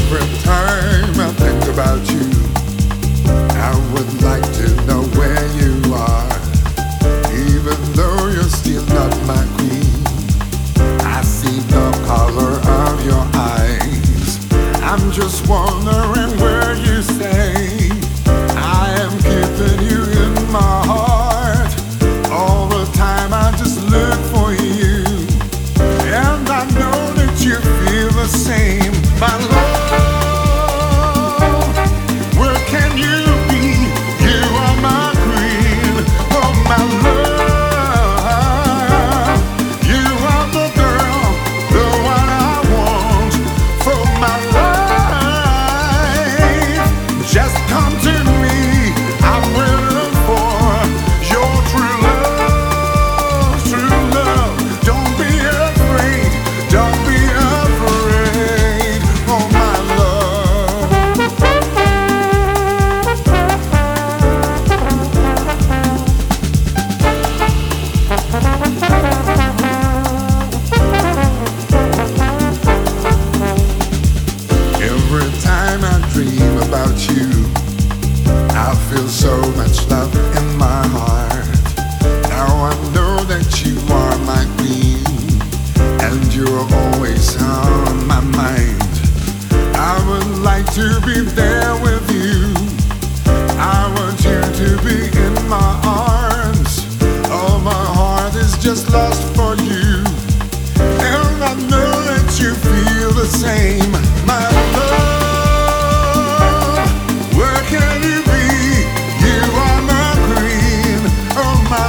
Every time I think about you, I would like to know where you are. Even though you're still not my queen, I see the color of your eyes. I'm just wondering where you stay. I am keeping you in my heart. All the time I just look for you, and I know that you feel the same. My love, where can you be? You are my queen. Oh, my love, you are the girl, the one I want for my life. Just come to me, I'm waiting for your true love, true love. Don't be afraid, don't be afraid, oh my love. Every time I dream about you, I feel so much love in my heart. Now I know that you are my queen, and you're always on my mind. I would like to be there with you. I want you to be in my arms. Oh, my heart is just lost for you, and I know that you feel the same. My love, where can you be? You are my queen. Oh, my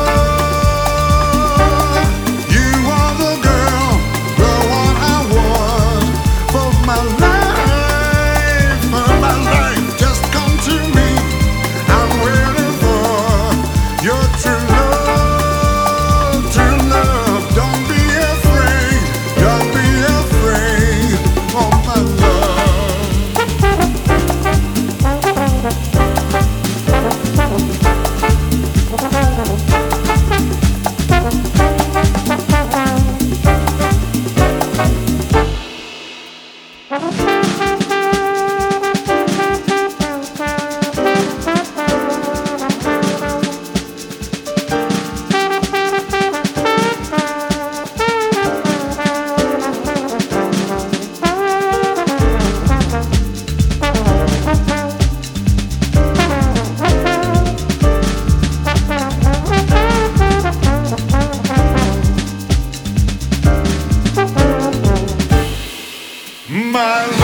love, you are the girl, the one I want for my life, for my life. Just come to me, I'm waiting for your true love, true love. Don't be afraid, don't be afraid, oh my love. My